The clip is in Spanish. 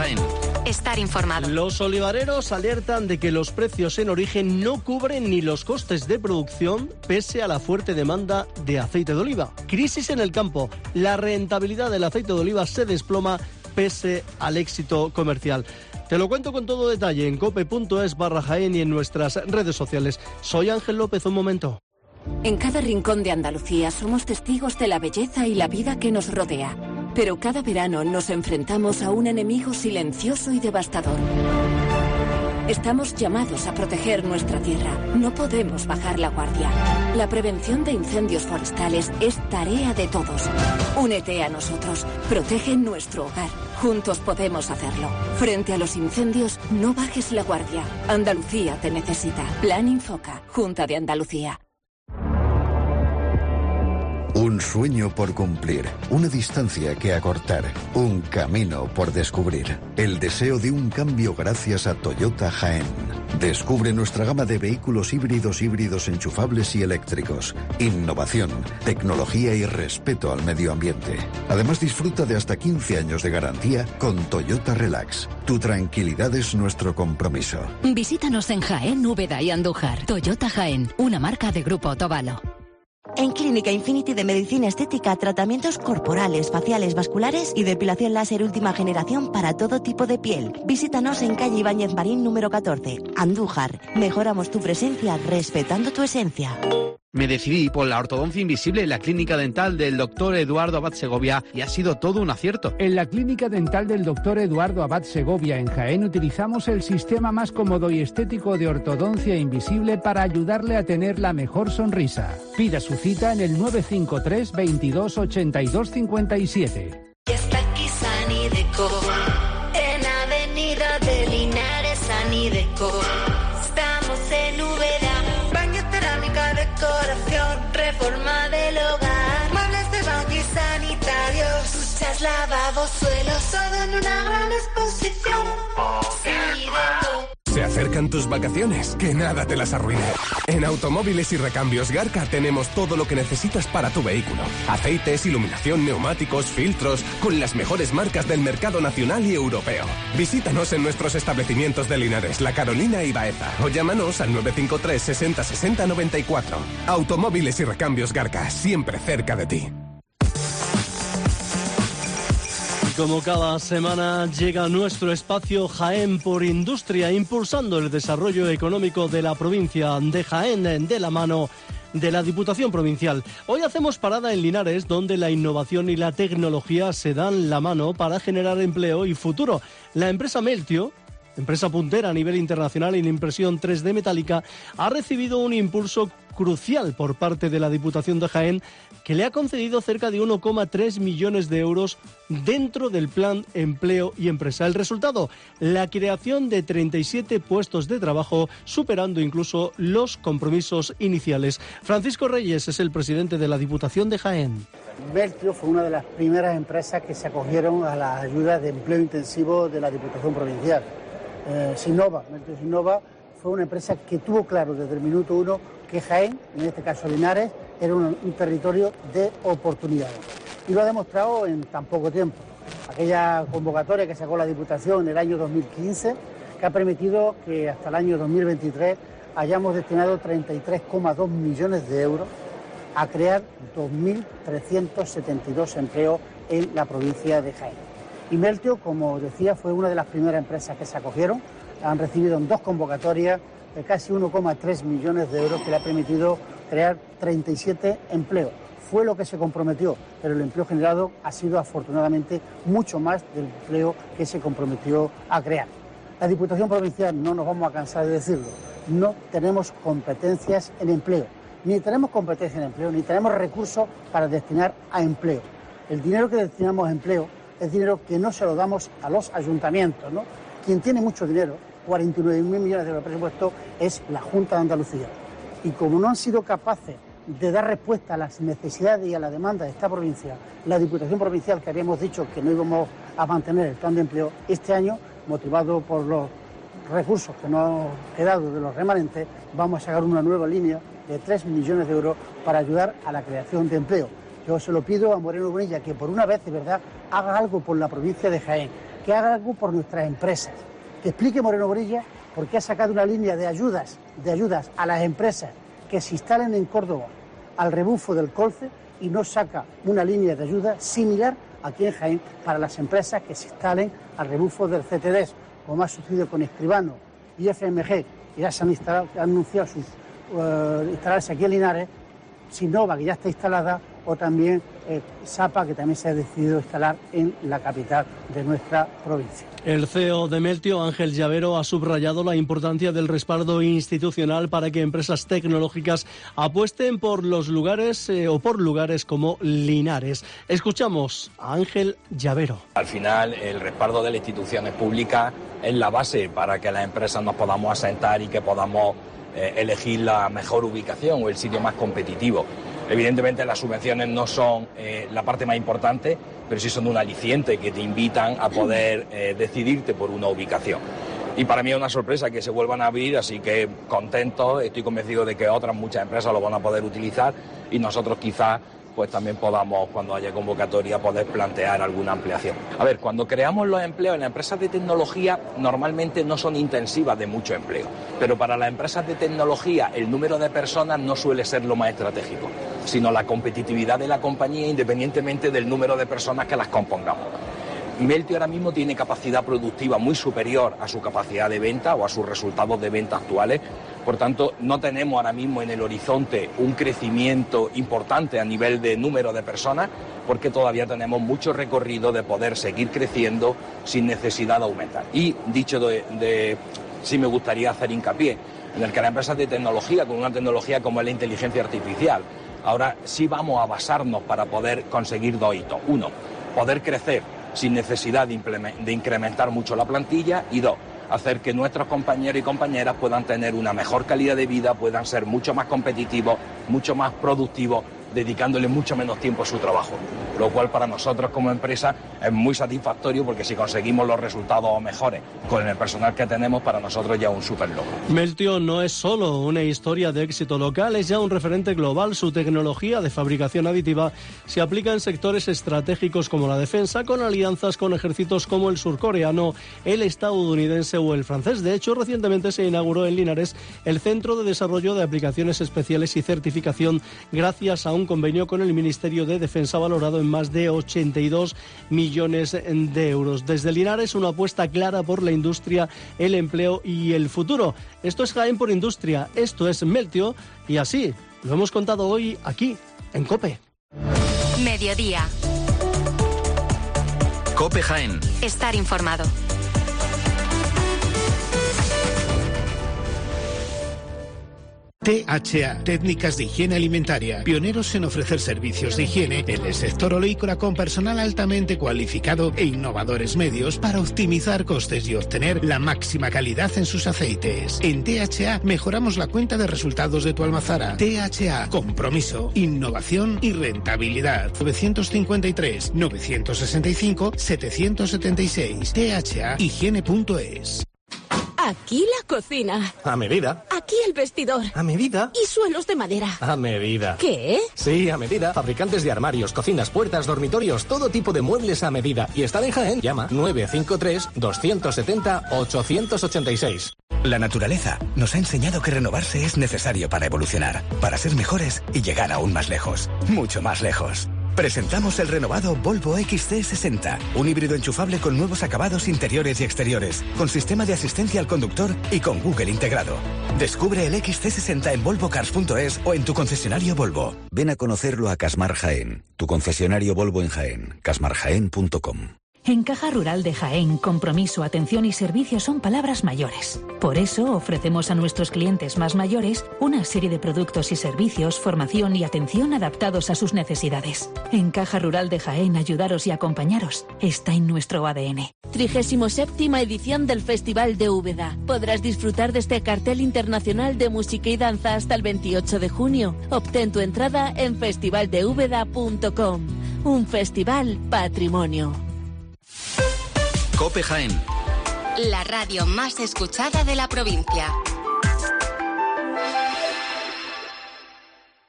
Jaén. Estar informado. Los olivareros alertan de que los precios en origen no cubren ni los costes de producción pese a la fuerte demanda de aceite de oliva. Crisis en el campo. La rentabilidad del aceite de oliva se desploma pese al éxito comercial. Te lo cuento con todo detalle en cope.es/Jaén y en nuestras redes sociales. Soy Ángel López, un momento. En cada rincón de Andalucía somos testigos de la belleza y la vida que nos rodea. Pero cada verano nos enfrentamos a un enemigo silencioso y devastador. Estamos llamados a proteger nuestra tierra. No podemos bajar la guardia. La prevención de incendios forestales es tarea de todos. Únete a nosotros. Protege nuestro hogar. Juntos podemos hacerlo. Frente a los incendios, no bajes la guardia. Andalucía te necesita. Plan Infoca. Junta de Andalucía. Un sueño por cumplir, una distancia que acortar, un camino por descubrir. El deseo de un cambio gracias a Toyota Jaén. Descubre nuestra gama de vehículos híbridos enchufables y eléctricos. Innovación, tecnología y respeto al medio ambiente. Además, disfruta de hasta 15 años de garantía con Toyota Relax. Tu tranquilidad es nuestro compromiso. Visítanos en Jaén, Úbeda y Andújar. Toyota Jaén, una marca de Grupo Otavalo. En Clínica Infinity de Medicina Estética, tratamientos corporales, faciales, vasculares y depilación láser última generación para todo tipo de piel. Visítanos en calle Ibáñez Marín número 14, Andújar. Mejoramos tu presencia respetando tu esencia. Me decidí por la ortodoncia invisible en la clínica dental del doctor Eduardo Abad Segovia y ha sido todo un acierto. En la clínica dental del doctor Eduardo Abad Segovia en Jaén utilizamos el sistema más cómodo y estético de ortodoncia invisible para ayudarle a tener la mejor sonrisa. Pida su cita en el 953 22 82 57. Y está aquí Sanideco, en Avenida de Linares, Sanideco. Estamos en Úbeda, baño, cerámica, decoración, reforma del hogar, muebles de baño y sanitarios, duchas, lavabos, suelos, todo en una gran exposición. Sanideco. Se acercan tus vacaciones, que nada te las arruine. En Automóviles y Recambios Garca tenemos todo lo que necesitas para tu vehículo. Aceites, iluminación, neumáticos, filtros, con las mejores marcas del mercado nacional y europeo. Visítanos en nuestros establecimientos de Linares, La Carolina y Baeza, o llámanos al 953 60 60 94. Automóviles y Recambios Garca, siempre cerca de ti. Como cada semana llega nuestro espacio Jaén por Industria, impulsando el desarrollo económico de la provincia de Jaén de la mano de la Diputación Provincial. Hoy hacemos parada en Linares, donde la innovación y la tecnología se dan la mano para generar empleo y futuro. La empresa Meltio, empresa puntera a nivel internacional en impresión 3D metálica, ha recibido un impulso crucial por parte de la Diputación de Jaén, que le ha concedido cerca de 1,3 millones de euros dentro del Plan Empleo y Empresa. El resultado, la creación de 37 puestos de trabajo, superando incluso los compromisos iniciales. Francisco Reyes es el presidente de la Diputación de Jaén. Meltio fue una de las primeras empresas que se acogieron a las ayudas de empleo intensivo de la Diputación Provincial. Meltio Sinova fue una empresa que tuvo claro desde el minuto uno que Jaén, en este caso Linares, era un territorio de oportunidades. Y lo ha demostrado en tan poco tiempo. Aquella convocatoria que sacó la Diputación en el año 2015, que ha permitido que hasta el año 2023 hayamos destinado 33,2 millones de euros a crear 2.372 empleos en la provincia de Jaén. Y Meltio, como decía, fue una de las primeras empresas que se acogieron. Han recibido en 2 convocatorias de casi 1,3 millones de euros que le ha permitido crear 37 empleos. Fue lo que se comprometió, pero el empleo generado ha sido afortunadamente mucho más del empleo que se comprometió a crear. La Diputación Provincial, no nos vamos a cansar de decirlo, no tenemos competencias en empleo. Ni tenemos competencia en empleo, ni tenemos recursos para destinar a empleo. El dinero que destinamos a empleo es dinero que no se lo damos a los ayuntamientos, ¿no? Quien tiene mucho dinero, 49.000 millones de euros de presupuesto, es la Junta de Andalucía. Y como no han sido capaces de dar respuesta a las necesidades y a la demanda de esta provincia, la Diputación Provincial, que habíamos dicho que no íbamos a mantener el plan de empleo, este año, motivado por los recursos que nos han quedado de los remanentes, vamos a sacar una nueva línea de 3 millones de euros para ayudar a la creación de empleo. Yo se lo pido a Moreno Bonilla que por una vez, de verdad, haga algo por la provincia de Jaén. que haga algo por nuestras empresas, que explique Moreno Borilla por qué ha sacado una línea de ayudas a las empresas que se instalen en Córdoba al rebufo del colce y no saca una línea de ayuda similar aquí en Jaén para las empresas que se instalen al rebufo del CTDS, como ha sucedido con Escribano y FMG, que ya se han anunciado instalarse aquí en Linares, Sinova, que ya está instalada, o también Sapa, que también se ha decidido instalar en la capital de nuestra provincia. El CEO de Meltio, Ángel Llavero, ha subrayado la importancia del respaldo institucional para que empresas tecnológicas apuesten por los lugares por lugares como Linares. Escuchamos a Ángel Llavero. Al final, el respaldo de las instituciones públicas es la base para que las empresas nos podamos asentar y que podamos elegir la mejor ubicación o el sitio más competitivo. Evidentemente las subvenciones no son la parte más importante, pero sí son un aliciente que te invitan a poder decidirte por una ubicación. Y para mí es una sorpresa que se vuelvan a abrir, así que contento, estoy convencido de que otras muchas empresas lo van a poder utilizar y nosotros quizás pues también podamos, cuando haya convocatoria, poder plantear alguna ampliación. A ver, cuando creamos los empleos en las empresas de tecnología, normalmente no son intensivas de mucho empleo, pero para las empresas de tecnología el número de personas no suele ser lo más estratégico, sino la competitividad de la compañía independientemente del número de personas que las compongamos. Meltio ahora mismo tiene capacidad productiva muy superior a su capacidad de venta o a sus resultados de venta actuales. Por tanto, no tenemos ahora mismo en el horizonte un crecimiento importante a nivel de número de personas, porque todavía tenemos mucho recorrido de poder seguir creciendo sin necesidad de aumentar. Y dicho sí me gustaría hacer hincapié en el que las empresas de tecnología, con una tecnología como es la inteligencia artificial, ahora sí vamos a basarnos para poder conseguir dos hitos. Uno, poder crecer sin necesidad de incrementar mucho la plantilla, y dos, hacer que nuestros compañeros y compañeras puedan tener una mejor calidad de vida, puedan ser mucho más competitivos, mucho más productivos, dedicándole mucho menos tiempo a su trabajo, lo cual para nosotros como empresa es muy satisfactorio, porque si conseguimos los resultados mejores con el personal que tenemos, para nosotros ya es un súper logro. Meltio no es solo una historia de éxito local, es ya un referente global. Su tecnología de fabricación aditiva se aplica en sectores estratégicos como la defensa, con alianzas con ejércitos como el surcoreano, el estadounidense o el francés. De hecho, recientemente se inauguró en Linares el Centro de Desarrollo de Aplicaciones Especiales y Certificación, gracias a un convenio con el Ministerio de Defensa valorado en más de 82 millones de euros. Desde Linares, una apuesta clara por la industria, el empleo y el futuro. Esto es Jaén por Industria, esto es Meltio, y así lo hemos contado hoy aquí, en COPE. Mediodía. COPE Jaén. Estar informado. THA, Técnicas de Higiene Alimentaria, pioneros en ofrecer servicios de higiene en el sector oleícola con personal altamente cualificado e innovadores medios para optimizar costes y obtener la máxima calidad en sus aceites. En THA mejoramos la cuenta de resultados de tu almazara. THA, compromiso, innovación y rentabilidad. 953 965 776. THA Higiene.es. Aquí la cocina. A medida. Aquí el vestidor. A medida. Y suelos de madera. A medida. ¿Qué? Sí, a medida. Fabricantes de armarios, cocinas, puertas, dormitorios, todo tipo de muebles a medida. Y están en Jaén. Llama 953-270-886. La naturaleza nos ha enseñado que renovarse es necesario para evolucionar, para ser mejores y llegar aún más lejos. Mucho más lejos. Presentamos el renovado Volvo XC60, un híbrido enchufable con nuevos acabados interiores y exteriores, con sistema de asistencia al conductor y con Google integrado. Descubre el XC60 en volvocars.es o en tu concesionario Volvo. Ven a conocerlo a Casmar Jaén, tu concesionario Volvo en Jaén, casmarjaén.com. En Caja Rural de Jaén, compromiso, atención y servicio son palabras mayores. Por eso ofrecemos a nuestros clientes más mayores una serie de productos y servicios, formación y atención adaptados a sus necesidades. En Caja Rural de Jaén, ayudaros y acompañaros está en nuestro ADN. 37ª edición del Festival de Úbeda. Podrás disfrutar de este cartel internacional de música y danza hasta el 28 de junio. Obtén tu entrada en festivaldeúbeda.com. Un festival patrimonio. COPE Jaén. La radio más escuchada de la provincia.